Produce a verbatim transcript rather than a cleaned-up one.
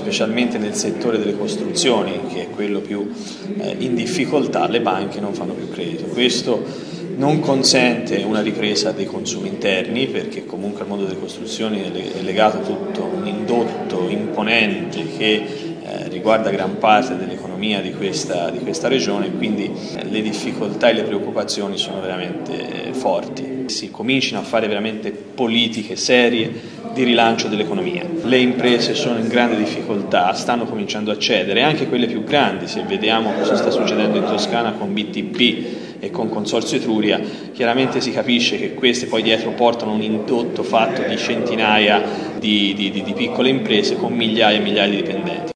specialmente nel settore delle costruzioni, che è quello più eh, in difficoltà, le banche non fanno più credito. Questo non consente una ripresa dei consumi interni, perché comunque al mondo delle costruzioni è legato tutto un indotto imponente che eh, riguarda gran parte dell'economia di questa, di questa regione, quindi eh, le difficoltà e le preoccupazioni sono veramente eh, forti. Si comincino a fare veramente politiche serie di rilancio dell'economia. Le imprese sono in grande difficoltà, stanno cominciando a cedere, anche quelle più grandi. Se vediamo cosa sta succedendo in Toscana con B T P e con Consorzio Etruria, chiaramente si capisce che queste poi dietro portano un indotto fatto di centinaia di, di, di, di piccole imprese con migliaia e migliaia di dipendenti.